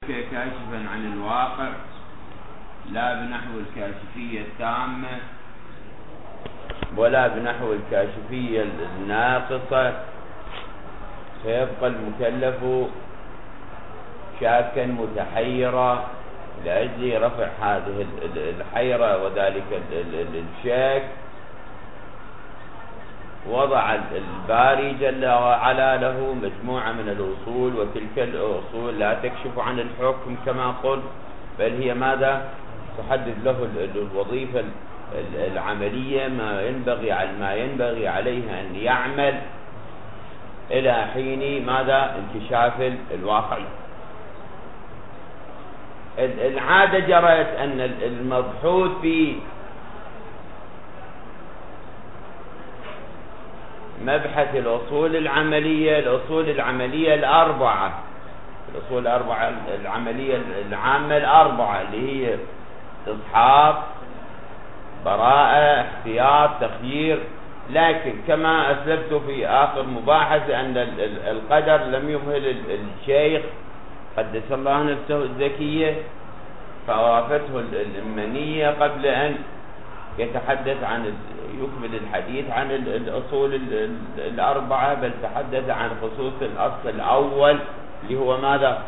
كاشفا عن الواقع لا بنحو الكاشفية التامة ولا بنحو الكاشفية الناقصة، فيبقى المكلف شاكا متحيرا. لأجل رفع هذه الحيرة وذلك الشك وضع الباري جل وعلا له مجموعة من الأصول، وتلك الأصول لا تكشف عن الحكم كما قلت، بل هي ماذا؟ تحدد له الوظيفة العملية، ما ينبغي عليه أن يعمل إلى حين ماذا؟ انكشاف الواقع. العادة جرت أن المبحوث في مبحث الأصول العملية، الأصول العملية الأربعة، الأصول الأربعة العملية العامة الأربعة اللي هي استصحاب، براءة، احتياط، تخيير. لكن كما أسلفت في آخر مباحثة أن القدر لم يمهل الشيخ قدس الله نفسه الزكية، فوافته المنية قبل أن يتحدث عن يكمل الحديث عن الأصول الأربعة، بل تحدث عن خصوص الأصل الأول اللي هو ماذا؟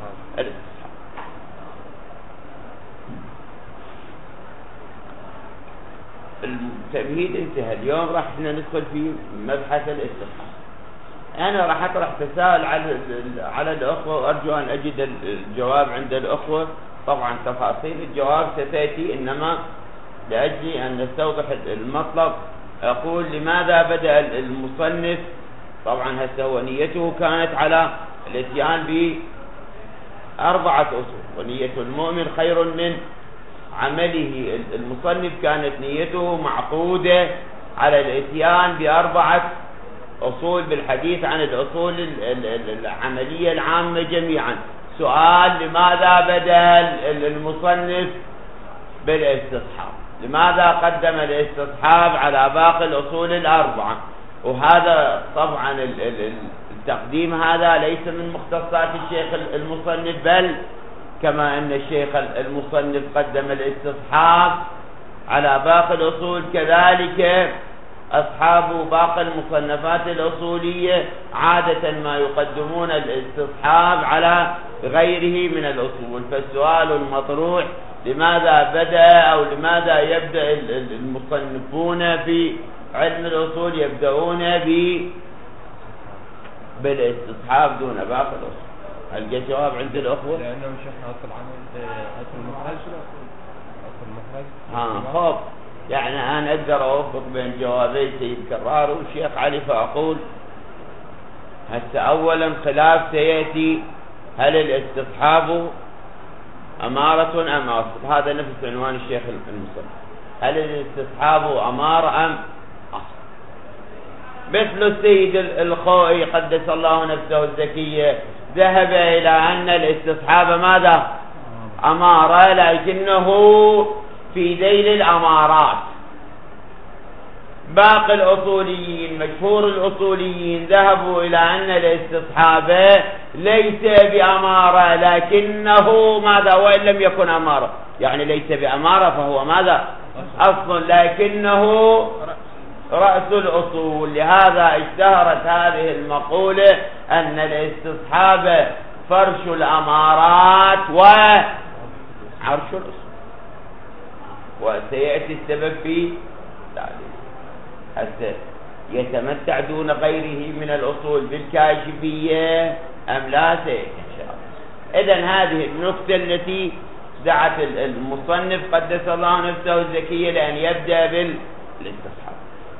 التمهيد انتهى. اليوم راح ندخل في مبحث الاستصحاب. أنا راح أطرح تساؤل على الأخوة، وأرجو أن أجد الجواب عند الأخوة. طبعا تفاصيل الجواب ستأتي، إنما لأجل أن نستوضح المطلب أقول لماذا بدأ المصنف. طبعا هسه ونيته كانت على الاتيان بأربعة أصول، ونية المؤمن خير من عمله. المصنف كانت نيته معقودة على الاتيان بأربعة أصول بالحديث عن الأصول العملية العامة جميعا. سؤال: لماذا بدأ المصنف بالاستصحاب؟ لماذا قدم الاستصحاب على باقي الأصول الأربعة؟ وهذا طبعا التقديم هذا ليس من مختصات الشيخ المصنف، بل كما أن الشيخ المصنف قدم الاستصحاب على باقي الأصول، كذلك أصحاب باقي المصنفات الأصولية عادة ما يقدمون الاستصحاب على غيره من الأصول. فالسؤال المطروح: لماذا بدأ أو لماذا يبدأ المصنفون في علم الأصول يبدأون بالاستصحاب دون باقي الأصول؟ هل جاء جواب عند الأخوة؟ لأنه مش احنا أصل عمل أصل المخرج خب يعني أنا أقدر أوفق بين جوابي سيد كرار والشيخ علي، فأقول هسه أولا خلاف سيأتي: هل الاستصحاب أمارة أم أصل؟ هذا نفس عنوان الشيخ المصنف. هل الاستصحاب أمارة أم أصل؟ مثل السيد الخوئي قدس الله نفسه الزكية ذهب إلى أن الاستصحاب ماذا؟ أمارة، لكنه في ذيل الأمارات. باقي الأصوليين مشهور الأصوليين ذهبوا إلى أن الاستصحاب ليس بأمارة، لكنه ماذا؟ وإن لم يكن أمارة، يعني ليس بأمارة فهو ماذا؟ أصل، لكنه رأس الأصول. لهذا اشتهرت هذه المقولة أن الاستصحاب فرش الأمارات وعرش الأصول، وسيأتي السبب في ذلك. حتى يتمتع دون غيره من الأصول بالكاشفية أم لا؟ سيأتي إن شاء الله. إذن هذه النقطة التي دعت المصنف قدس الله نفسه الزكية لأن يبدأ بالاستصحاب.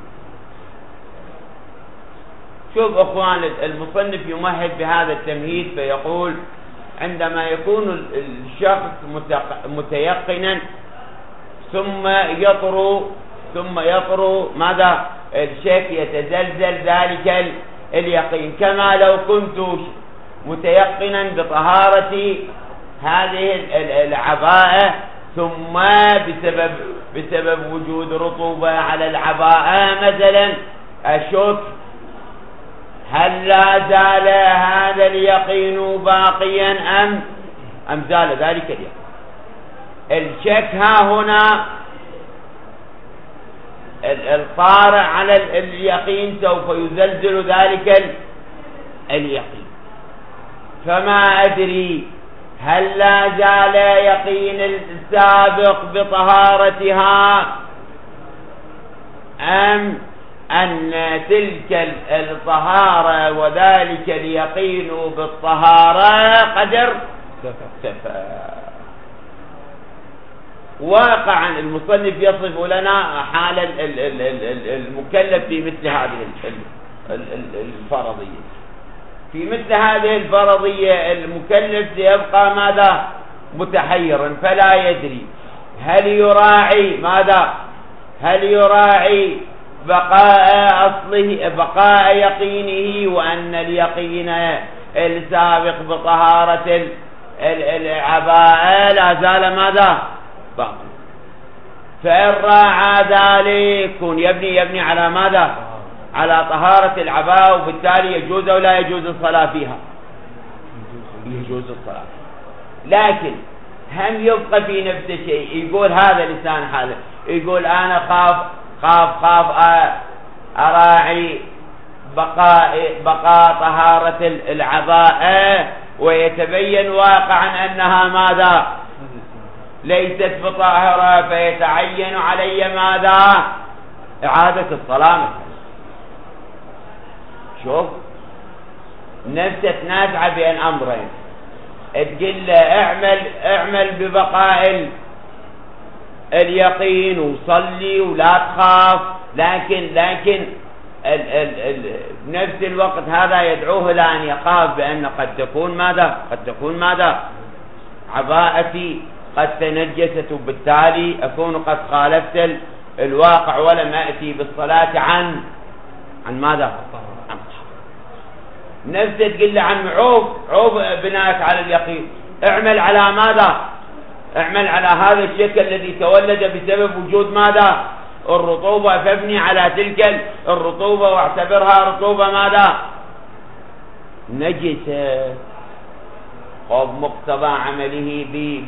شوف أخوان، المصنف يمهد بهذا التمهيد فيقول: عندما يكون الشخص متيقنا ثم يطرو ماذا؟ الشك، يتزلزل ذلك اليقين، كما لو كنت متيقنا بطهارة هذه العباءة، ثم بسبب وجود رطوبة على العباءة مثلا أشك هل لا زال هذا اليقين باقيا أم أم زال ذلك اليقين. الشك ها هنا الطارئ على اليقين سوف يزلزل ذلك اليقين. فما أدري هل لا زال يقين السابق بطهارتها أم أن تلك الطهارة وذلك اليقين بالطهارة قدر سفى. واقعا المصنف يصف لنا حال المكلف في مثل هذه الفرضية. في مثل هذه الفرضية المكلف سيبقى ماذا؟ متحيرا، فلا يدري هل يراعي ماذا؟ هل يراعي بقاء يقينه وأن اليقين السابق بطهارة العباء لا زال ماذا؟ باقي. فإن راعى ذلك يبني على ماذا؟ على طهارة العباء، وبالتالي يجوز أو لا يجوز الصلاة فيها؟ يجوز الصلاة. لكن هم يبقى في نفس الشيء، يقول هذا لسان حاله، يقول أنا خاف أراعي بقاء طهارة العباء، ويتبين واقعا أنها ماذا؟ ليست بطاهرة، فيتعين علي ماذا؟ إعادة الصلاة. شوف نفسه تنازع بين أمرين، تقول له اعمل ببقاء اليقين وصلي ولا تخاف، لكن بنفس الوقت هذا يدعوه إلى أن يخاف بأن قد تكون ماذا؟ عباءتي قد تنجست، وبالتالي أكون قد خالفت الواقع ولم أأتي بالصلاة عن ماذا؟ نفسه تقول له عن عوب بناءك على اليقين، اعمل على ماذا؟ اعمل على هذا الشك الذي تولد بسبب وجود ماذا؟ الرطوبة، فابني على تلك الرطوبة واعتبرها رطوبة ماذا؟ نجسة. مقتضى عمله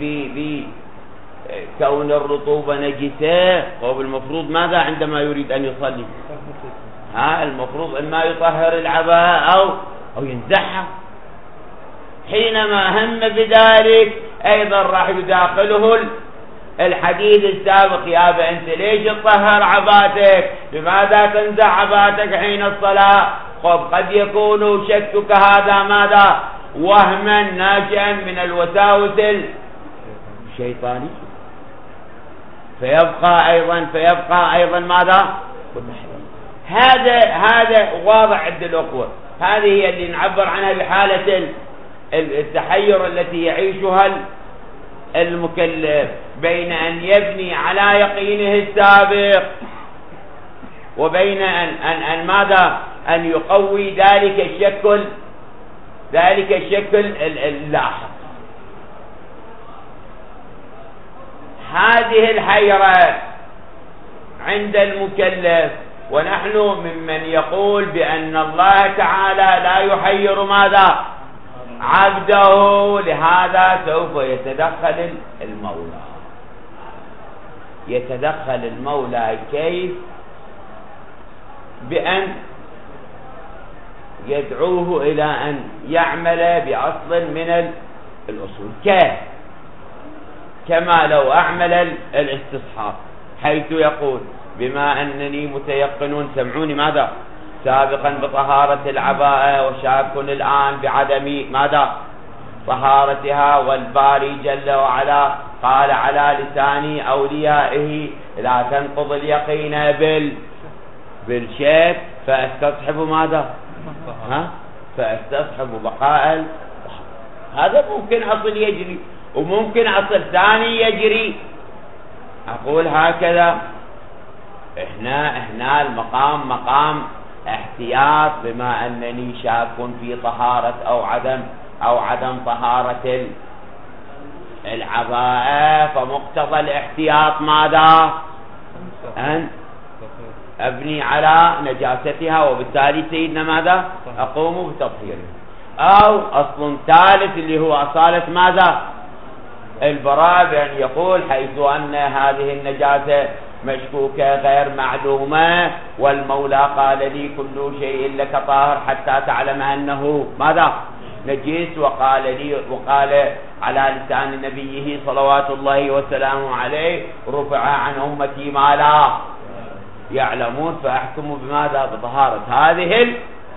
كون الرطوبة نجسة، المفروض ماذا عندما يريد أن يصلي؟ المفروض إما يطهر العباء أو ينزعها. حينما هم بذلك أيضا راح يداخله الحديث السابق، يا أنت ليش تطهر عباتك؟ لماذا تنزع عباتك حين الصلاة؟ قد يكون شكك هذا ماذا؟ وهما ناشئا من الوساوس الشيطانية، فيبقى أيضا ماذا؟ هذا واضح عند الأخوة. هذه هي اللي نعبر عنها بحالة التحير التي يعيشها المكلف بين أن يبني على يقينه السابق وبين أن ماذا؟ أن يقوي ذلك الشكل اللاحق. هذه الحيرة عند المكلف، ونحن ممن يقول بأن الله تعالى لا يحير ماذا؟ عبده. لهذا سوف يتدخل المولى كيف؟ بأن يدعوه إلى أن يعمل بأصل من الأصول، كما لو أعمل الاستصحاب، حيث يقول بما أنني متيقن، سمعوني ماذا؟ سابقا بطهارة العباء وشاك الآن بعدم ماذا؟ طهارتها، والباري جل وعلا قال على لسان أوليائه لا تنقض اليقين بالشك، فاستصحب ماذا؟ فاستصحب بقاء. هذا ممكن أصل يجري، وممكن أصل ثاني يجري. أقول هكذا، إحنا المقام مقام احتياط، بما أنني شاك في طهارة أو عدم طهارة العباء، فمقتضى الاحتياط ماذا؟ أن أبني على نجاستها، وبالتالي سيدنا ماذا؟ أقوم بتطهيرها. أو أصل ثالث اللي هو أصالة ماذا؟ البراءة بأن يقول حيث أن هذه النجاسة مشكوكة غير معلومة، والمولى قال لي كل شيء لك طاهر حتى تعلم أنه ماذا نجس، وقال على لسان نبيه صلوات الله وسلامه عليه رفع عن أمتي ما لا يعلمون فأحكموا بماذا بطهارة هذه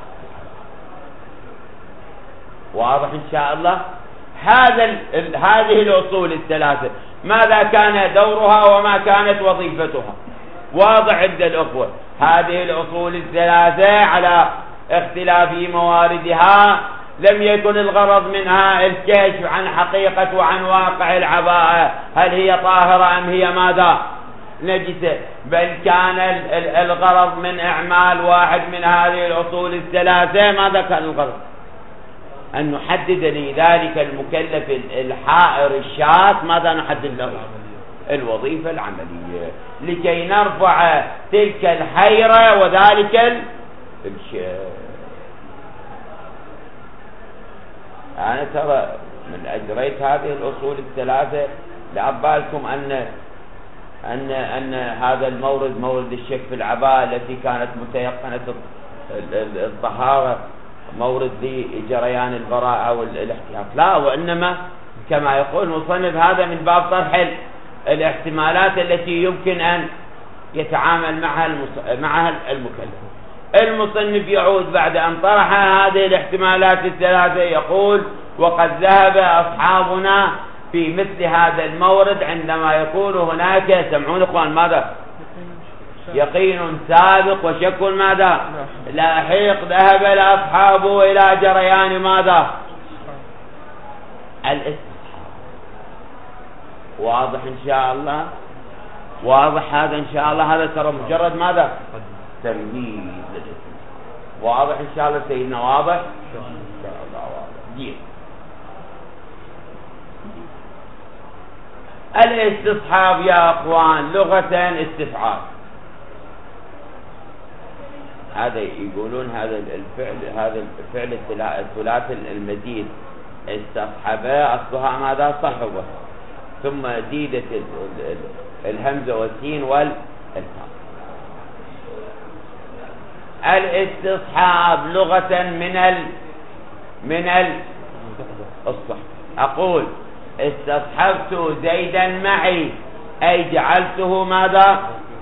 واضح إن شاء الله. هذه الأصول الثلاثة ماذا كان دورها وما كانت وظيفتها واضح عند الأخوة. هذه الأصول الثلاثة على اختلاف مواردها لم يكن الغرض منها الكشف عن حقيقة وعن واقع العباءة هل هي طاهرة أم هي ماذا نجسة، بل كان الغرض من إعمال واحد من هذه الأصول الثلاثة. ماذا كان الغرض؟ أن نحدد لذلك المكلف الحائر الشاذ ماذا نحدد له؟ الوظيفة العملية، لكي نرفع تلك الحيرة وذلك الشاذ. أنا ترى من أجريت هذه الأصول الثلاثة لأبالكم أن هذا المورد مورد الشك في العباءة التي كانت متيقنة الطهارة مورد لجريان البراءة والاحتياط، لا، وإنما كما يقول المصنف هذا من باب طرح الاحتمالات التي يمكن أن يتعامل معها المكلف. المصنف يعود بعد أن طرح هذه الاحتمالات الثلاثة يقول وقد ذهب أصحابنا في مثل هذا المورد عندما يكون هناك سمعون إخوان ماذا يقين سابق وشك ماذا لاحق، ذهب الأصحاب إلى جريان ماذا الاستصحاب. واضح إن شاء الله، واضح هذا إن شاء الله. هذا ترى مجرد ماذا تمهيد للاسم. واضح إن شاء الله سيدنا، واضح إن شاء الله واضح. جيد. الاستصحاب يا أخوان لغة استفعال، هذا يقولون هذا الفعل الثلاثي المزيد استصحب أصلها ماذا صحبه، ثم زيدت الهمزة والسين والتاء. الاستصحاب لغة من الصحب. أقول استصحبت زيدا معي أي جعلته ماذا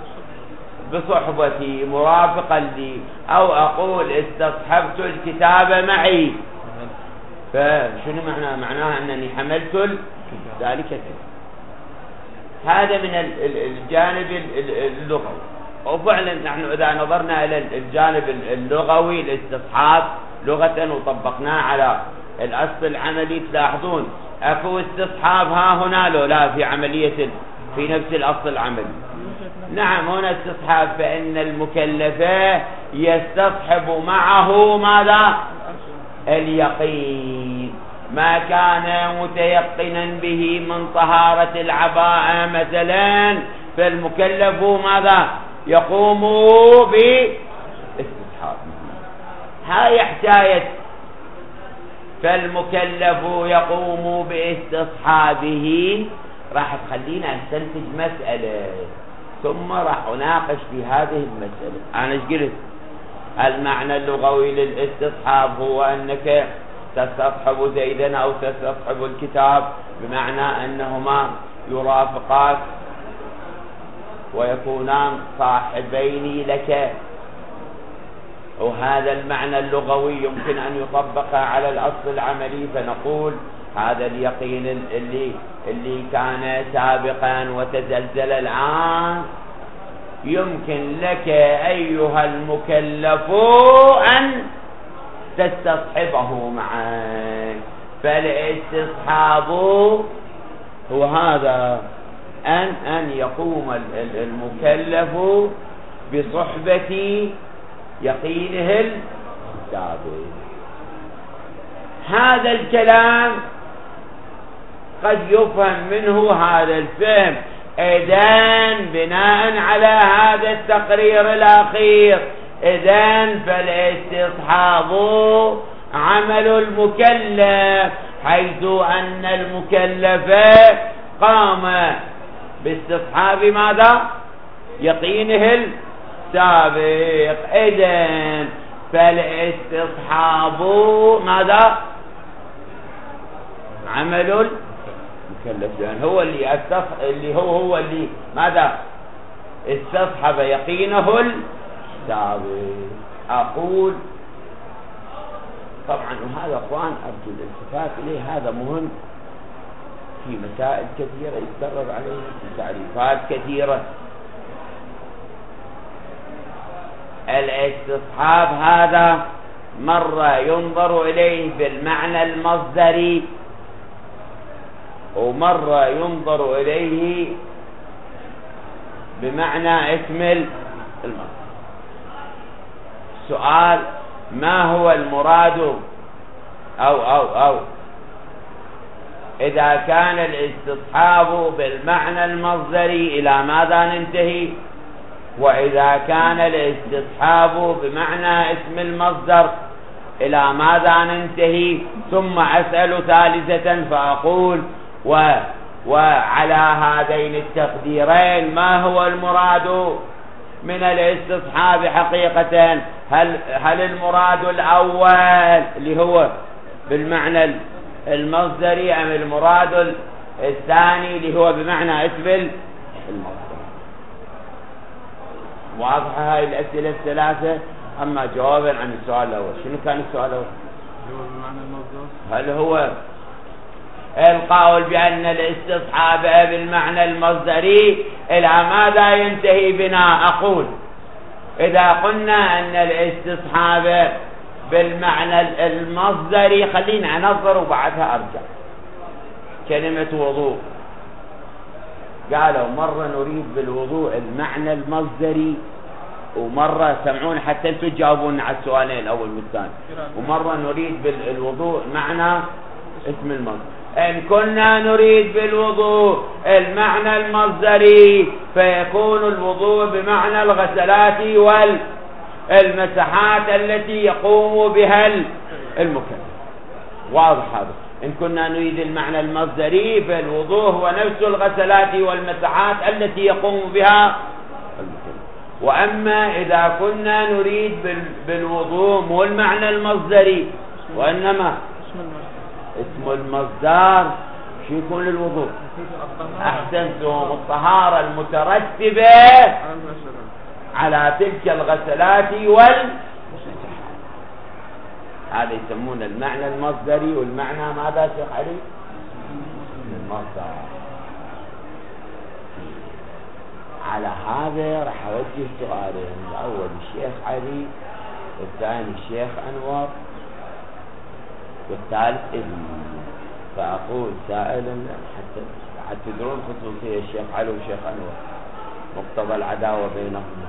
بصحبتي مرافقا لي، أو أقول استصحبت الكتاب معي، فشنو معناها أنني حملت ذلك. هذا من الجانب اللغوي. وفعلا نحن إذا نظرنا إلى الجانب اللغوي الاستصحاب لغة وطبقناه على الأصل العملي تلاحظون أكو استصحاب ها هنا لو لا في عملية في نفس الأصل العملي. نعم هنا استصحاب، فإن المكلف يستصحب معه ماذا اليقين، ما كان متيقنا به من طهارة العباءة مثلا، فالمكلف ماذا يقوم باستصحاب. هاي حكاية فالمكلف يقوم باستصحابه راح تخلينا نستنتج مسألة، ثم راح أناقش في هذه المسألة. أنا ايش قلت؟ المعنى اللغوي للاستصحاب هو أنك تستصحب زيدا أو تستصحب الكتاب، بمعنى أنهما يرافقاك ويكونان صاحبين لك، وهذا المعنى اللغوي يمكن أن يطبق على الأصل العملي، فنقول هذا اليقين اللي كان سابقا وتزلزل الآن يمكن لك أيها المكلف أن تستصحبه معك. فالاستصحاب هو هذا أن يقوم المكلف بصحبة يقينه الثابت. هذا الكلام قد يفهم منه هذا الفهم إذن بناء على هذا التقرير الأخير، إذن فالاستصحاب عمل المكلف حيث أن المكلف قام باستصحاب ماذا؟ يقينه السابق. إذن فالاستصحاب ماذا؟ عمل المكلف، لأن هو هو اللي ماذا؟ استصحب يقينه السابق. أقول طبعا، وهذا أخوان أرجو الالتفات إليه، هذا مهم في مسائل كثيرة يتكرر عليها، في تعريفات كثيرة. الاستصحاب هذا مرة ينظر إليه بالمعنى المصدري، ومرة ينظر إليه بمعنى اسم المصدر. السؤال: ما هو المراد أو إذا كان الاستصحاب بالمعنى المصدري إلى ماذا ننتهي؟ وإذا كان الاستصحاب بمعنى اسم المصدر إلى ماذا ننتهي؟ ثم أسأل ثالثة فأقول: وعلى هذين التقديرين ما هو المراد من الاستصحاب حقيقة؟ هل المراد الأول اللي هو بالمعنى المصدري، أم المراد الثاني اللي هو بمعنى اسم المصدر؟ واضحة هاي الأسئلة الثلاثة. أما جوابا عن السؤال الأول، شنو كان السؤال الأول؟ هو بمعنى المصدر. هل هو القول بأن الاستصحاب بالمعنى المصدري إلى ماذا ينتهي بنا؟ أقول: إذا قلنا أن الاستصحاب بالمعنى المصدري، خلينا أنظر وبعدها أرجع. كلمة وضوء، قالوا مرة نريد بالوضوء المعنى المصدري، ومرة سمعون حتى انتم تجاوبون على السؤالين الأول والثاني، ومرة نريد بالوضوء معنى اسم المصدر. إن كنا نريد بالوضوء المعنى المصدري فيكون الوضوء بمعنى الغسلات والمسحات التي يقوم بها المكلف. واضح هذا. إن كنا نريد المعنى المصدري فالوضوء هو نفس الغسلات والمسحات التي يقوم بها المكلف. وأما إذا كنا نريد بالوضوء مو المعنى المصدري وإنما اسم المصدر، شو يكون للوضوء؟ أحسنتم، الطهارة المترتبة على تلك الغسلات والمسحات. هذا يسمون المعنى المصدري. والمعنى ماذا شيخ علي؟ المصدر. على هذا راح أوجه سؤالين، الأول الشيخ علي، والثاني الشيخ أنور، والثالث ابني. فأقول سائلا حتى تدرون خصوصية الشيخ علي والشيخ أنور، مقتضى العداوة بينهما.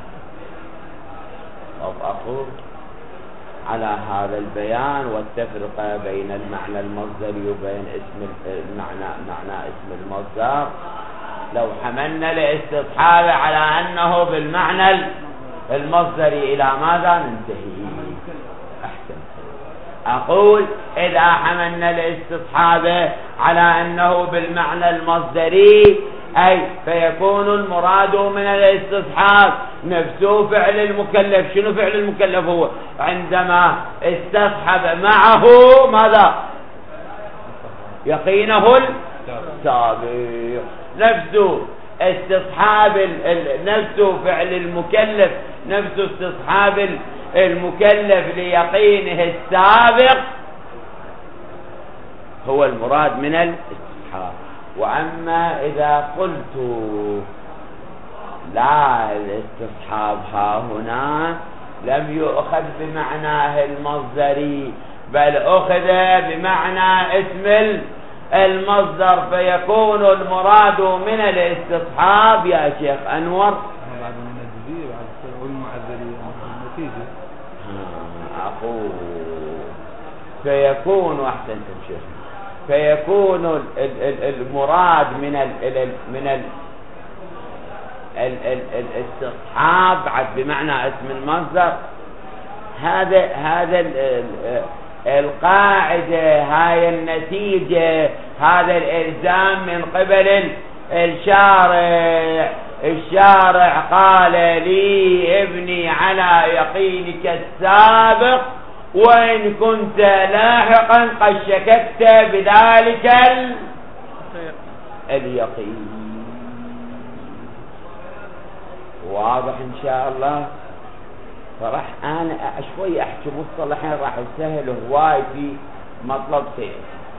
أقول على هذا البيان والتفرقة بين المعنى المصدري وبين معنى اسم المصدر، لو حملنا الاستصحاب على أنه بالمعنى المصدري إلى ماذا ننتهي؟ أحسن. أقول إذا حملنا الاستصحاب على أنه بالمعنى المصدري، أي فيكون المراد من الاستصحاب نفسه فعل المكلف. شنو فعل المكلف؟ هو عندما استصحب معه ماذا؟ يقينه السابق. نفسه استصحاب نفسه فعل المكلف، نفسه استصحاب المكلف ليقينه السابق هو المراد من الاستصحاب. وأما إذا قلت لا، الاستصحاب ها هنا لم يؤخذ بمعناه المصدري، بل أخذ بمعنى اسم المصدر، فيكون المراد من الاستصحاب يا شيخ أنور بعد من الجزئية بعد والمعذرية النتيجة. أقول فيكون، أحسنتم شيخ، فيكون المراد من الاستصحاب بمعنى اسم المصدر. هذا القاعدة، هاي النتيجة، هذا الإلزام من قبل الشارع. الشارع قال لي ابني على يقينك السابق، وإن كنت لاحقا قد شككت بذلك اليقين. واضح إن شاء الله؟ فراح أنا شوي أحكي مصطلحين راح يسهل هواي في مطلب سير.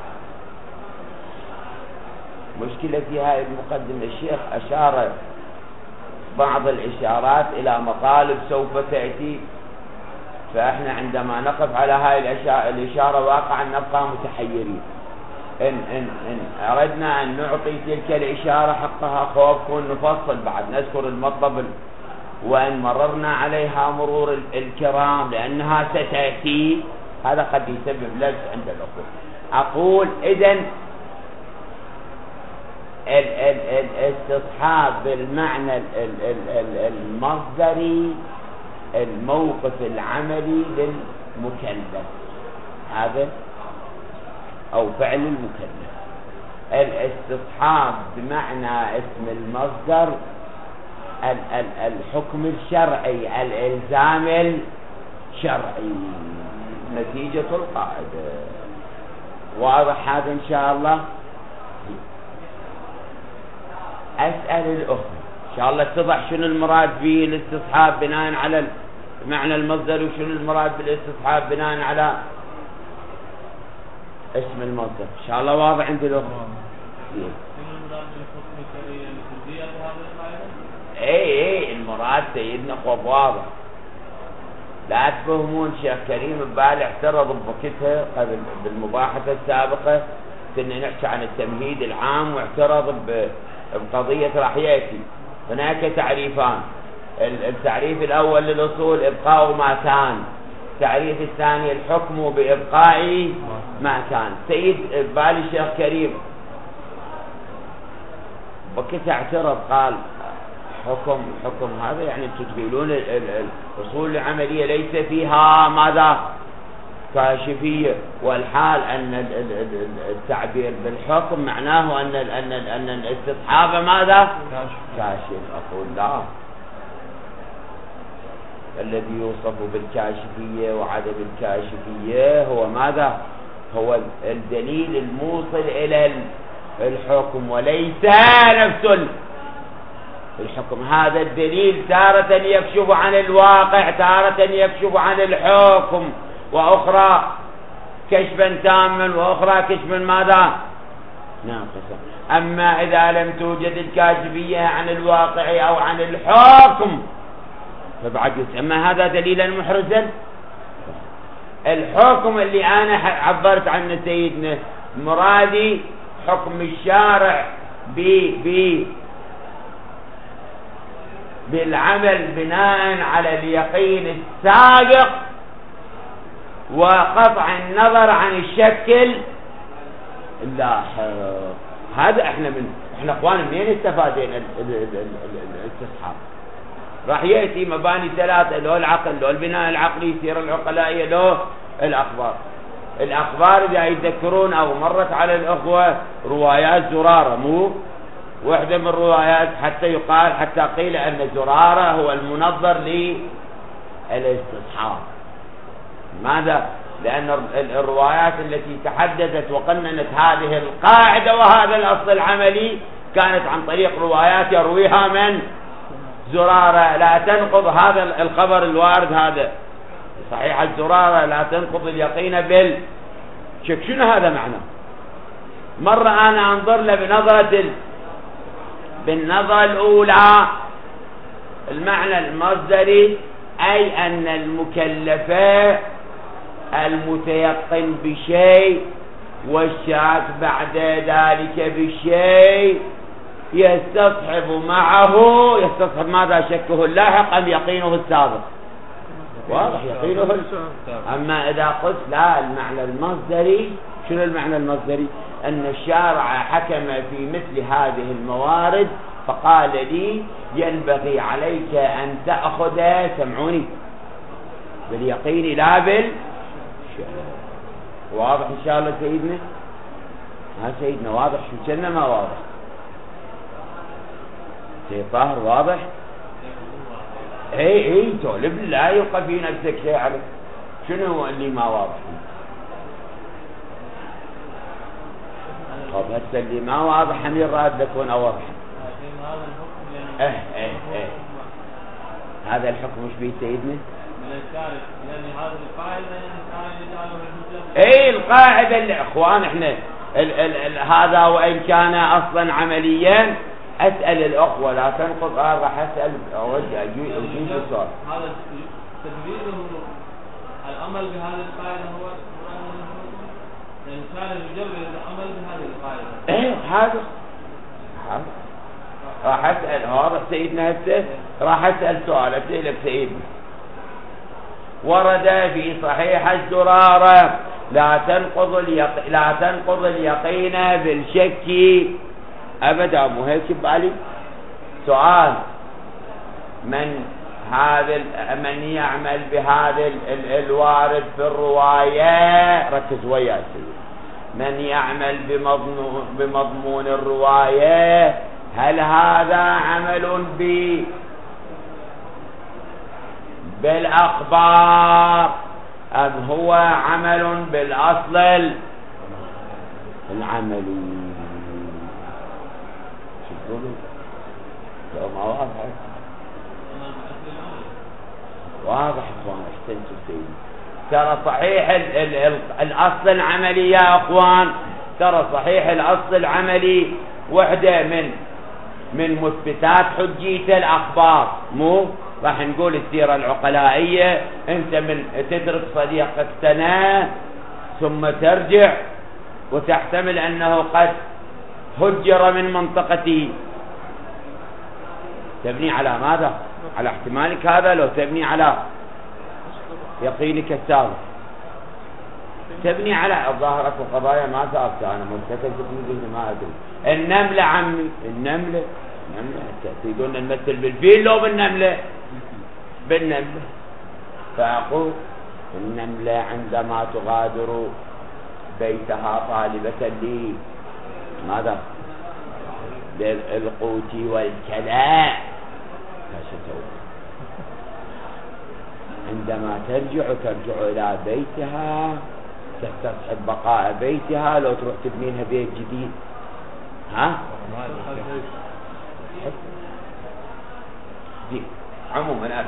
مشكلة في هاي المقدمة الشيخ أشار بعض الإشارات إلى مطالب سوف تأتي، فإحنا عندما نقف على هاي الإشارة واقعا نبقى متحيرين. إن أردنا أن نعطي تلك الإشارة حقها خوفكم نفصل بعد نذكر المطلب، وإن مررنا عليها مرور الكرام لأنها ستأتي هذا قد يسبب لبس عند الأخوة. أقول إذن الاستصحاب بالمعنى المصدري الموقف العملي للمكلف، هذا أو فعل المكلف. الاستصحاب بمعنى اسم المصدر الحكم الشرعي، الإلزام الشرعي، نتيجة القاعدة. واضح هذا إن شاء الله؟ أسأل الأخوة إن شاء الله اتضح شنو المراد بالاستصحاب بناء على معنى المصدر، وشنو المراد بالاستصحاب بناء على اسم المصدر. إن شاء الله واضح عند الأخوة؟ اي المراد سيدنا خوف واضح. لا تفهمون شيخ كريم ببالي اعترض بوقتها قبل بالمباحثة السابقة، كنا نحكي عن التمهيد العام واعترض بقضية راح يأتي. هناك تعريفان، التعريف الأول للأصول إبقاء ما كان، التعريف الثاني الحكم بإبقاء ما كان. سيد بالي شيخ كريم وقتها اعترض قال حكم هذا يعني تقولون الأصول العملية ليس فيها ماذا كاشفية، والحال أن التعبير بالحكم معناه أن الاستصحاب ماذا كاشف. أقول لا، الذي يوصف بالكاشفية وعدم الكاشفية هو ماذا؟ هو الدليل الموصل إلى الحكم وليس نفس الحكم. هذا الدليل تارة يكشف عن الواقع، تارة يكشف عن الحكم، وأخرى كشفا تاما وأخرى كشفا ماذا ناقصا. أما إذا لم توجد الكاشفية عن الواقع أو عن الحكم فبعد يسمى هذا دليلا محرزا. الحكم اللي أنا عبرت عنه سيدنا مرادي حكم الشارع بالعمل بناء على اليقين السابق وقطع النظر عن الشك اللاحق. هذا احنا اخوان منين استفادنا الاستصحاب؟ راح يأتي مباني ثلاثة، له العقل، له البناء العقلي، سير العقلائية، له الأخبار. الأخبار إذا يذكرون أو مرت على الأخوة روايات زرارة، مو واحدة من الروايات حتى قيل أن زرارة هو المنظر للاستصحاب. ماذا؟ لأن الروايات التي تحدثت وقننت هذه القاعدة وهذا الأصل العملي كانت عن طريق روايات يرويها من زرارة، لا تنقض هذا الخبر الوارد هذا صحيح الزرارة لا تنقض اليقين بالشك. شنو هذا معنى؟ مرة أنا أنظر له بالنظرة الأولى المعنى المصدري، أي أن المكلف المتيقن بشيء والشاك بعد ذلك بالشيء يستصحب ماذا؟ شكه اللاحق أم يقينه السابق؟ واضح يقينه. أما إذا قلت لا المعنى المصدري، شنو المعنى المصدري؟ أن الشارع حكم في مثل هذه الموارد فقال لي ينبغي عليك أن تأخذ سمعوني باليقين لا بالشك. واضح ان شاء الله سيدنا؟ ها سيدنا واضح شو كنا ما واضح؟ سيد طاهر واضح؟ اي تولب لا يبقى في نفسك شيء عليك. شنو هو اللي ما واضح؟ طب هسه اللي ما واضح هم يراد لكون اوضح. هذا الحكم مش بيه سيدنا؟ يعني هذه القاعدة القاعدة اخوان احنا هذا وان كان اصلا عمليا اسال الاخوه لا تنقض. راح اسال اجيب السؤال. هذا تدبير العمل بهذه القاعدة هو الانسان يجرب العمل بهذه القاعدة. هذا راح اسال. واضح سيدنا؟ هسه راح اسال سؤال. اسالك سيدنا ورد في صحيح الزرارة لا تنقض اليقين بالشك ابدا. مو هيك ببالي سؤال؟ من يعمل بهذا الوارد في الرواية؟ ركز وياي سيدي. من يعمل بمضمون الرواية هل هذا عمل بالأخبار أم هو عمل بالأصل العملي؟ شو تقولوا؟ لو ما واضح واضح اخوان. احسنتوا سيدي. ترى صحيح الأصل العملي يا اخوان. ترى صحيح الأصل العملي وحدة من مثبتات حجية الأخبار. مو راح نقول السيرة العقلائية انت من تترك صديقك سنة ثم ترجع وتحتمل انه قد هجر من منطقته، تبني على ماذا؟ على احتمالك هذا. لو تبني على يقينك السابق تبني على ظاهرة وقضايا ما ثابتة. انا ملتفت به ما ادري. النملة عمي، النملة تقولون نمثل بالفيل لو بالنملة؟ بالنملة. فأقول النملة عندما تغادر بيتها طالبة لي ماذا؟ للقوت والكلاء. عندما ترجع إلى بيتها تستصحب بقاء بيتها. لو تروح تبني لها بيت جديد دي عموما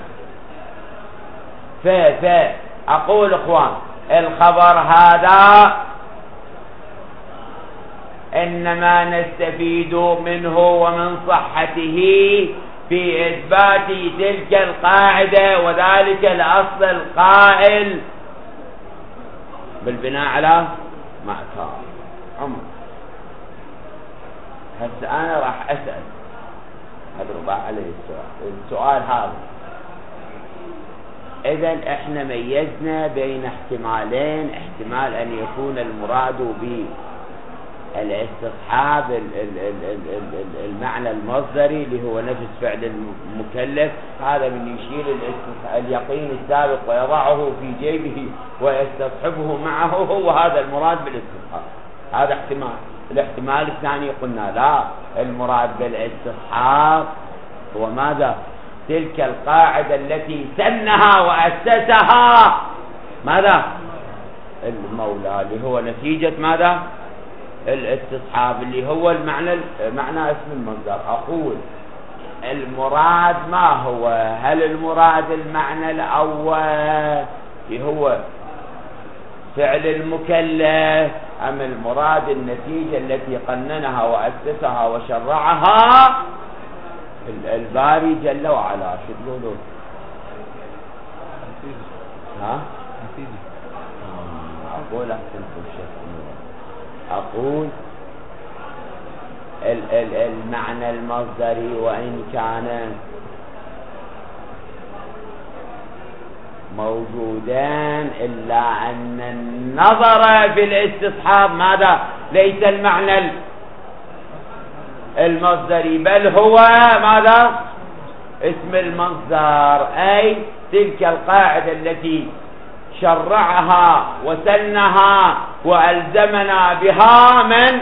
فأقول اخوان الخبر هذا انما نستفيد منه ومن صحته في اثبات تلك القاعدة وذلك الاصل القائل بالبناء على ما كان. هسه انا راح اسال اضرب عليه السؤال هذا. اذا احنا ميزنا بين احتمالين. احتمال ان يكون المراد بالاستصحاب المعنى المصدري اللي هو نفس فعل المكلف، هذا من يشيل اليقين السابق ويضعه في جيبه ويستصحبه معه، هو هذا المراد بالاستصحاب. هذا احتمال. الاحتمال الثاني قلنا لا، المراد بالاستصحاب هو ماذا؟ تلك القاعدة التي سنها وأسسها ماذا؟ المولى، اللي هو نتيجة ماذا؟ الاستصحاب، اللي هو معنى اسم المصدر. أقول المراد ما هو؟ هل المراد المعنى الأول اللي هو فعل المكلف، أم المراد النتيجة التي قننها وأسسها وشرعها الباري جل وعلا؟ شو تقولون؟ أقول أقول المعنى المصدري وإن كان موجودان إلا أن النظر في الاستصحاب ماذا؟ ليس المعنى المصدري بل هو ماذا؟ اسم المصدر، أي تلك القاعدة التي شرعها وسنها وألزمنا بها من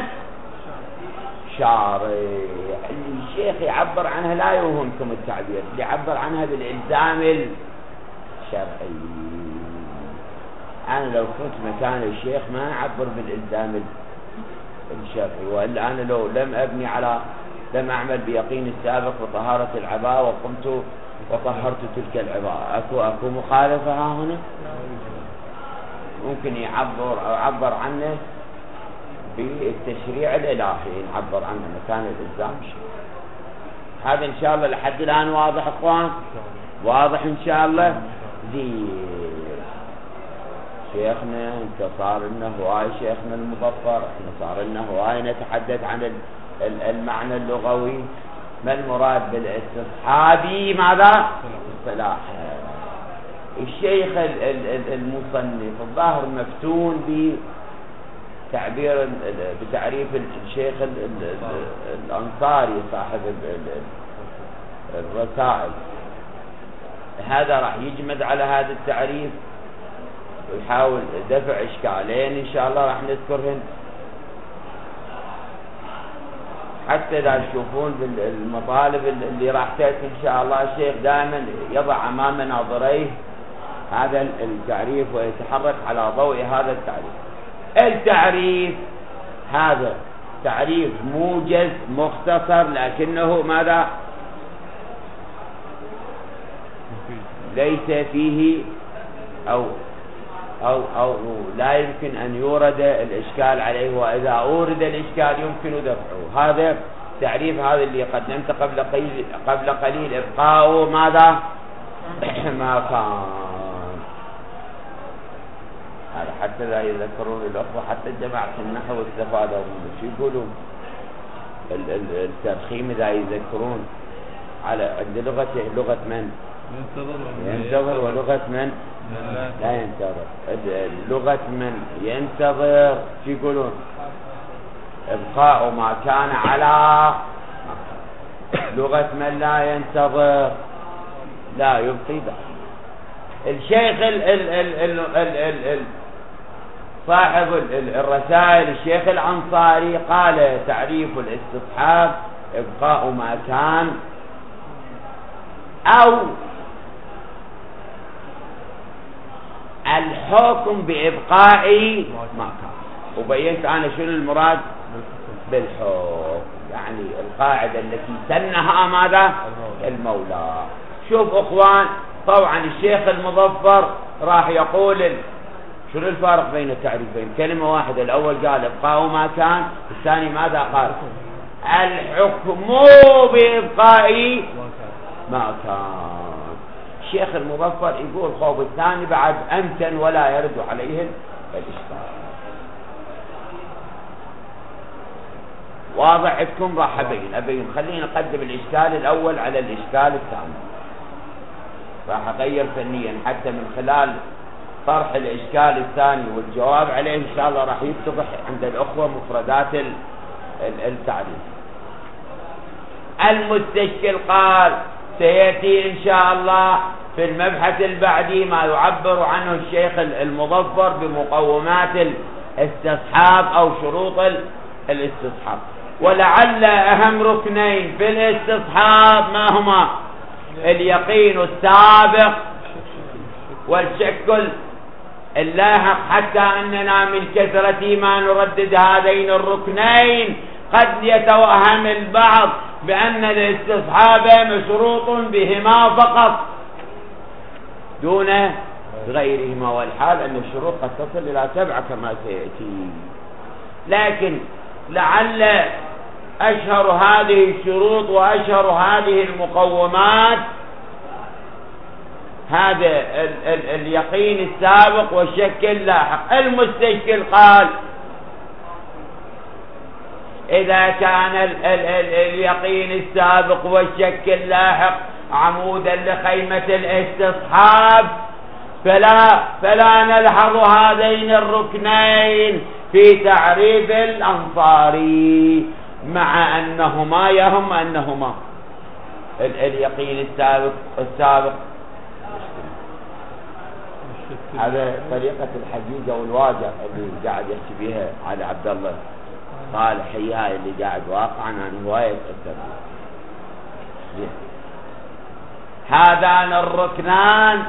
شارع. الشيخ يعبر عنها، لا يوهمكم التعبير، يعبر عنها بالإلزام الشرعي. أنا لو كنت مكان الشيخ ما أعبر بالإلزام الشرعي، وإلا أنا لو لم أعمل بيقين السابق وطهارة العباء وقمت وطهرت تلك العباء، أكو مخالفة ها هنا؟ ممكن يعبر عنه بالتشريع الإلهي، نعبر عنه مكان الإلزام الشرعي. هذا إن شاء الله لحد الآن واضح أخوان؟ واضح إن شاء الله. زين شيخنا انت صار لنا هواي، شيخنا المظفر احنا صار لنا هواي نتحدث عن المعنى اللغوي. ما المراد بالاستصحابي؟ ماذا؟ اصطلاح الشيخ المصنف الظاهر مفتون بتعريف الشيخ الأنصاري صاحب الرسائل. هذا راح يجمد على هذا التعريف ويحاول دفع إشكالين إن شاء الله راح نذكرهن، حتى إذا تشوفون بالمطالب اللي راح تأتي إن شاء الله. الشيخ دائما يضع أمام ناظريه هذا التعريف ويتحرك على ضوء هذا التعريف. التعريف هذا تعريف موجز مختصر، لكنه ماذا؟ ليس فيه أو لا يمكن أن يورد الإشكال عليه، وإذا أورد الإشكال يمكن دفعه. هذا تعريف هذا اللي قدمته قبل قليل، إبقاء ماذا؟ ما كان. هذا حتى لا يذكرون الأخوة، حتى الجماعة النحو استفادوا منه. شو يقولون الترخيم إذا يذكرون على عند لغة من ينتظر ولغة من لا ينتظر. لغة من ينتظر شو يقولون؟ إبقاء ما كان على. لغة من لا ينتظر لا يبقي بعد. الشيخ صاحب الرسائل الشيخ الأنصاري قال تعريف الاستصحاب إبقاء ما كان أو الحكم بإبقاء ما كان. وبينت أنا شنو المراد بالحكم، يعني القاعدة التي سنها ماذا؟ المولى. شوف أخوان، طبعا الشيخ المظفر راح يقول شنو الفارق بين التعريفين؟ كلمة واحدة، الأول قال إبقاء ما كان، الثاني ماذا قال؟ الحكم بإبقاء ما كان. الشيخ المظفر يقول خوف الثاني بعد أمتن ولا يرد عليه الإشكال. واضح عندكم؟ راح أبين خلينا نقدم الإشكال الأول على الإشكال الثاني. راح أغير فنيا حتى من خلال طرح الإشكال الثاني والجواب عليه إن شاء الله راح يتضح عند الأخوة مفردات التعريف. المستشكل قال سيأتي إن شاء الله في المبحث البعدي ما يعبر عنه الشيخ المظفر بمقومات الاستصحاب أو شروط الاستصحاب. ولعل أهم ركنين في الاستصحاب ما هما؟ اليقين السابق والشك اللاحق، حتى أننا من كثرة ما نردد هذين الركنين قد يتوهم البعض بأن الاستصحاب مشروط بهما فقط دون غيرهما، والحال أن الشروط قد تصل إلى 7 كما سيأتي. لكن لعل أشهر هذه الشروط وأشهر هذه المقومات هذا اليقين السابق والشك اللاحق. المستشكل قال إذا كان اليقين السابق والشك اللاحق عمودا لخيمة الاستصحاب فلا نلحظ هذين الركنين في تعريف الأنصاري، مع أنهما يهم أنهما اليقين السابق هذا طريقة الحقيقة والواقع اللي قاعد يحكي بها علي عبد الله صالح، هي هاي اللي قاعد واقعا عن هواية التربية. هذان الركنان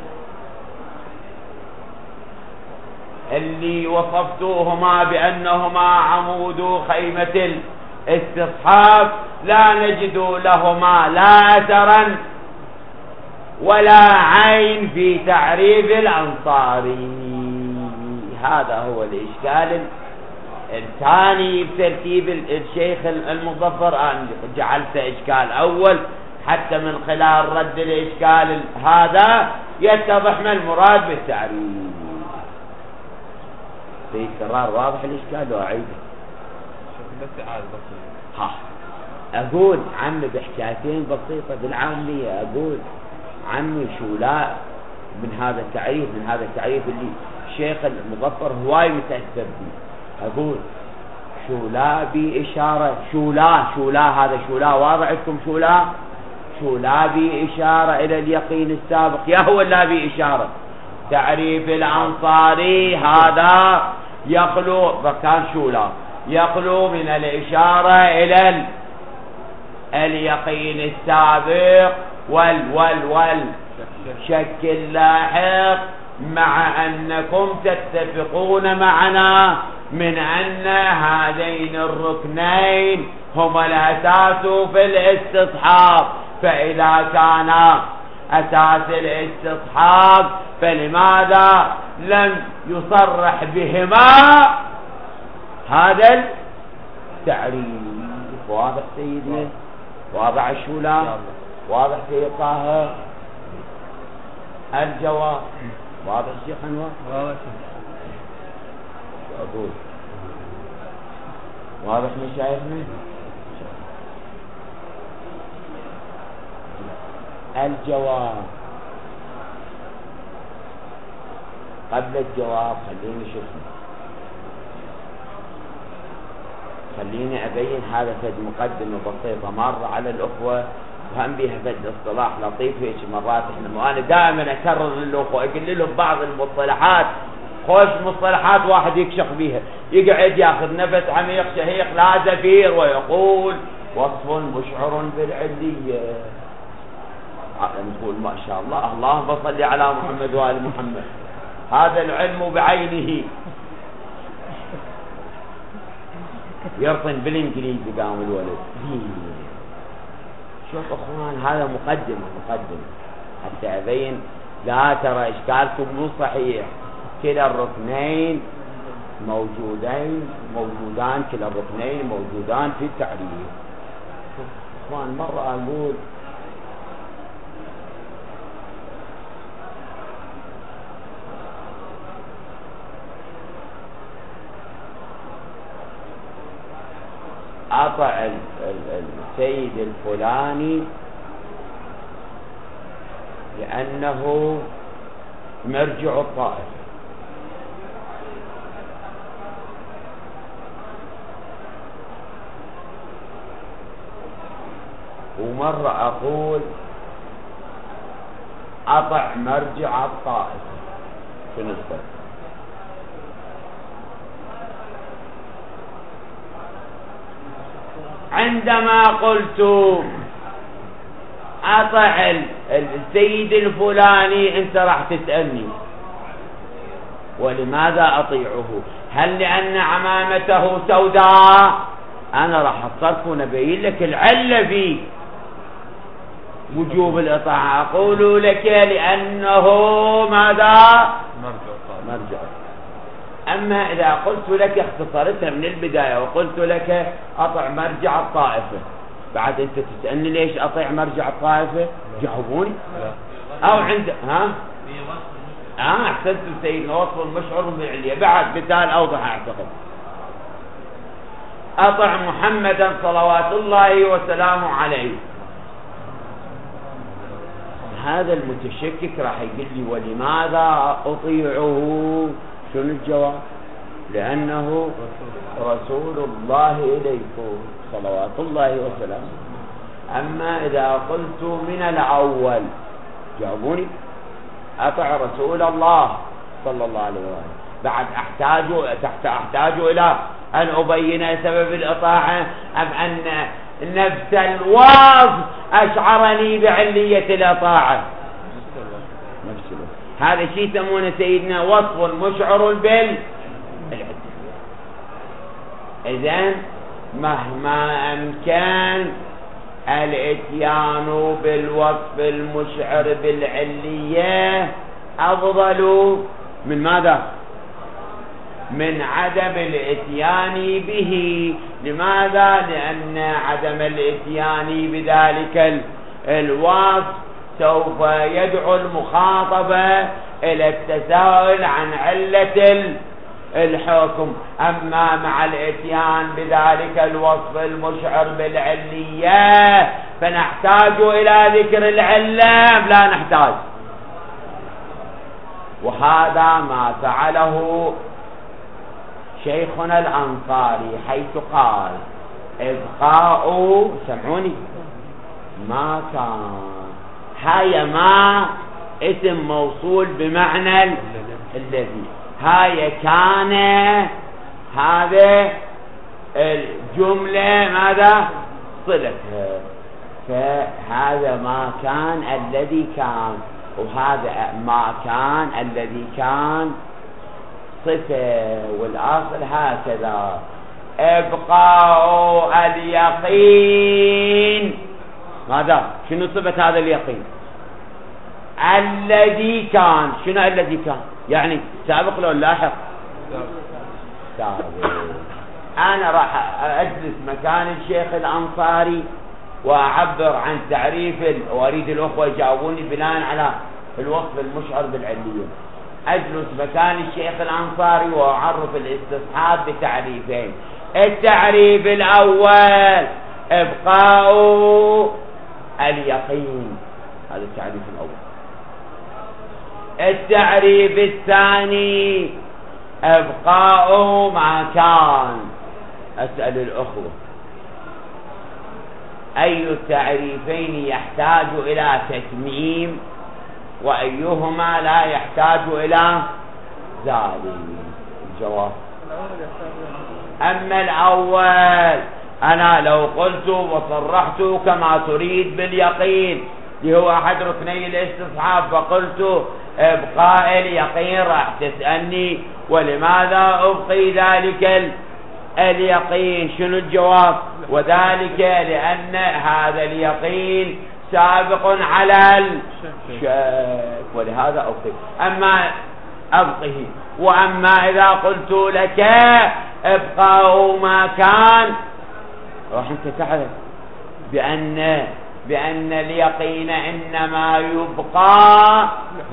اللي وصفتوهما بأنهما عمود خيمة الاستصحاب لا نجد لهما لا أثرا ولا عين في تعريف الأنصاري. هذا هو الإشكال الثاني بترتيب الشيخ المظفر. أنا جعلت إشكال أول حتى من خلال رد الإشكال هذا يتضح ما المراد بالتعريف. في تكرار واضح الإشكال وأعيده. ها أقول عمي بحكايتين بسيطة بالعامية، أقول عمي شو لا من هذا التعريف، من هذا التعريف اللي الشيخ المظفر هواي متأثر به. أقول شو لا بإشارة، شو لا هذا شو لا واضح عندكم، شو لا بإشارة إلى اليقين السابق، يا هو لا بإشارة. تعريف الأنصاري هذا يخلو فكان شو لا يخلو من الإشارة إلى اليقين السابق والشك اللاحق، مع أنكم تتفقون معنا من أن هذين الركنين هما الأساس في الاستصحاب. فإذا كان أساس الاستصحاب فلماذا لم يصرح بهما هذا التعريف؟ واضح سيدنا؟ واضح الشولا؟ واضح سيد طه؟ الجواب واضح شيخ أنور؟ واضح. أقول واضح مشايخنا؟ الجواب قبل الجواب خليني خليني أبين هذا فد مقدمة بسيطة مرة على الأخوة، وهم بها فد اصطلاح لطيف هيك مرات احنا، وأنا دائما أكرر للأخوة أقول لهم بعض المصطلحات خوش مصطلحات واحد يكشخ بيها، يقعد ياخذ نفس عميق شهيق لا زفير ويقول وصف مشعر بالعلية. نقول ما شاء الله اللهم صل على محمد وآل محمد، هذا العلم بعينه. يرطن بالانجليزي قام الولد. شوف اخوان هذا مقدمة حتى ابين لا ترى اشكالكم مو صحيح. كلا الركنين موجودان كلا الركنين موجودان في التعريف. اخوان مرة اقول أطع السيد الفلاني لأنه مرجع الطائف، ومرة أقول أطع مرجع الطائف. شنو الفرق؟ عندما قلت أطع السيد الفلاني أنت راح تسألني ولماذا أطيعه؟ هل لأن عمامته سوداء؟ أنا راح أصرف ونبين لك العلة في وجوب الإطاعة. أقول لك لأنه ماذا؟ مرجع. أما إذا قلت لك اختصرتها من البداية وقلت لك أطع مرجع الطائفة، بعد أنت تسألني ليش أطيع مرجع الطائفة؟ جاوبوني. أو عند أحسنت سيدنا، وصف المشعر بالعلية. بعد مثال أوضح أعتقد، أطع محمدا صلوات الله وسلامه عليه. هذا المتشكك راح يقول لي ولماذا أطيعه؟ شنو الجواب؟ لأنه رسول الله إليكم صلوات الله وسلامه. أما إذا قلت من الأول، جاوبوني، أطع رسول الله صلى الله عليه وسلم. بعد أحتاج إلى أن أبين سبب الإطاعة أم أن نفس الوصف أشعرني بعلية الإطاعة؟ نفس الوصف. هذا شيء يسمونه سيدنا وصف مشعر بالعلة. إذن مهما أمكن الاتيان بالوصف المشعر بالعلية أفضل من ماذا؟ من عدم الاتيان به. لماذا؟ لأن عدم الاتيان بذلك الوصف سوف يدعو المخاطبة إلى التساؤل عن علة الحكم. أما مع الاتيان بذلك الوصف المشعر بالعلية فنحتاج إلى ذكر العلة، لا نحتاج. وهذا ما فعله شيخنا الأنصاري حيث قال إبقاء، سمعوني، ما كان. هاي ما اسم موصول بمعنى الذي، هاي كان، هذا الجملة ماذا؟ صلتها. فهذا ما كان الذي كان، وهذا ما كان الذي كان صفة، والأصل هكذا. ابقاء اليقين، ماذا؟ شنو صفة هذا اليقين؟ الذي كان. شنو الذي كان؟ يعني سابق لو لاحق؟ سابق. أنا راح أجلس مكان الشيخ الأنصاري وأعبر عن تعريف، وأريد الأخوة يجاوبوني بناء على الوصف المشعر بالعلية. أجلس مكان الشيخ الأنصاري وأعرف الاستصحاب بتعريفين. التعريف الأول إبقاء اليقين، هذا التعريف الأول. التعريف الثاني إبقاء ما كان. أسأل الأخوة أي التعريفين يحتاج إلى تتميم وأيهما لا يحتاج إلى ذلك؟ الجواب أما الأول أنا لو قلت وصرحت كما تريد باليقين اللي هو أحد ركني الاستصحاب، فقلت إبقاء اليقين، راح تسألني ولماذا أبقي ذلك اليقين؟ شنو الجواب؟ وذلك لأن هذا اليقين سابق على الشك، ولهذا أبقي. أما أبقيه. وأما إذا قلت لك إبقاء ما كان، راح أنت تعرف بأن اليقين إنما يبقى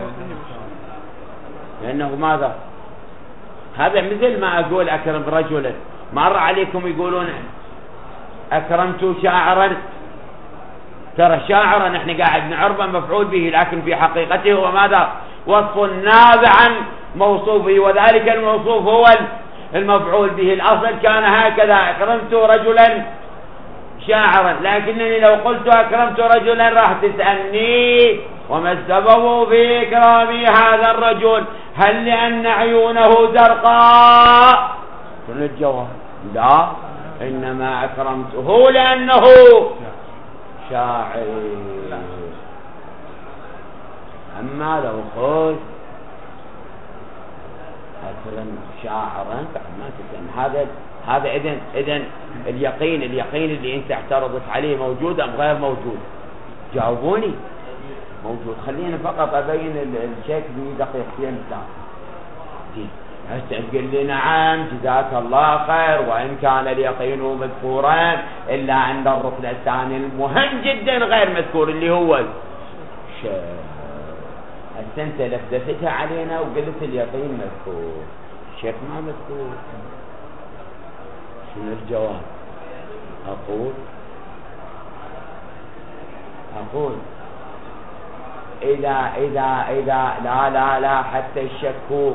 لأنه ماذا؟ هذا مثل ما أقول أكرم رجلا، مر عليكم يقولون أكرمت شاعرا، ترى شاعرا نحن قاعد نعربه مفعول به، لكن في حقيقته هو ماذا؟ وصف نابع عن موصوفه، وذلك الموصوف هو المفعول به. الأصل كان هكذا: أكرمت رجلا شاعرا. لكنني لو قلت أكرمت رجلا راح تسألني وما السبب في إكرامي هذا الرجل؟ هل لأن عيونه زرقاء؟ شنو الجواب؟ لا، إنما أكرمته لأنه شاعر. أما لو قلت أكرم شاعرا ما تسأل. هذا إذن اليقين اللي أنت اعترضت عليه موجود أم غير موجود؟ جاوبوني. موجود. خلينا فقط أبين الشيء بدقيقتين ثلاث. هسه تقول لي نعم جزاك الله خير، وإن كان اليقين مذكورا إلا عند الركن الثاني المهم جدا غير مذكور اللي هو هسه أنت لفدتها علينا وقلت اليقين مذكور، الشيخ ما مذكور. شنو الجواب؟ أقول إذا لا حتى الشك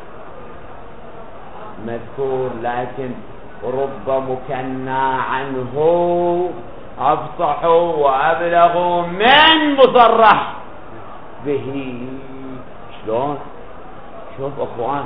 مذكور، لكن رب مكنى عنه أفصح وأبلغ من مصرح به. شلون؟ شوف اخوان،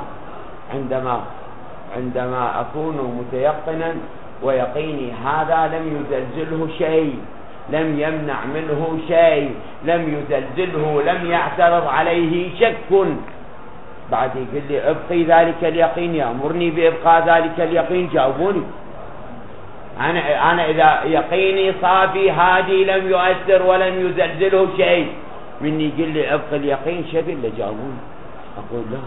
عندما اكون متيقنا ويقيني هذا لم يزلزله شيء، لم يمنع منه شيء، لم يزلزله، لم يعترض عليه شك، بعد يقول لي ابقي ذلك اليقين، يأمرني بإبقاء ذلك اليقين، جاوبوني. أنا إذا يقيني صافي هادي لم يؤثر ولم يزلزله شيء، مني يقول لي ابقي اليقين، شبه اللي جاوبوني. أقول له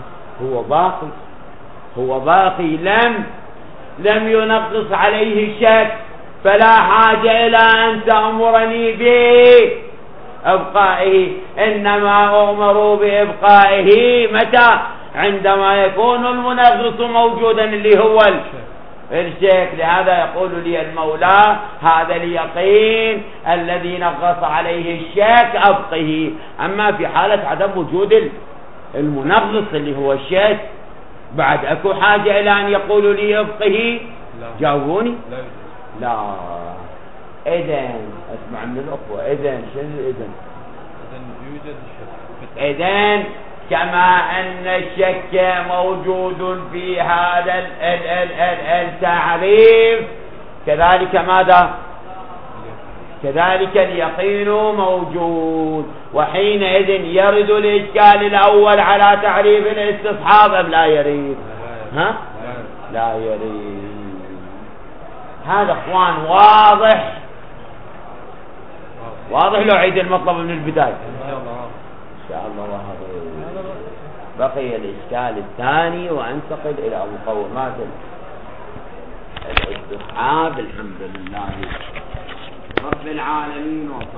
هو باقي لم ينقص عليه شك، فلا حاجة إلى أن تأمرني بإبقائه، إنما أمر بإبقائه متى؟ عندما يكون المنغص موجودا اللي هو الشك. لهذا يقول لي المولى هذا اليقين الذي نغص عليه الشك أبقه. أما في حالة عدم وجود المنغص اللي هو الشك، بعد أكو حاجة إلى أن يقولوا لي أبقه؟ جاوبوني. لا. إذن أسمع من الأخوة، إذن شنو الإذن؟ يوجد الشك. إذن كما أن الشك موجود في هذا التعريف، كذلك ماذا؟ كذلك اليقين موجود. وحينئذ يرد الإشكال الأول على تعريف الاستصحاب أم لا يريد؟ ها؟ لا يريد. هذا اخوان واضح لو عيد المطلب من البداية إن شاء الله. وهذا بقي الإشكال الثاني، وأنتقل إلى مقومات الاستصحاب. الحمد لله رب العالمين.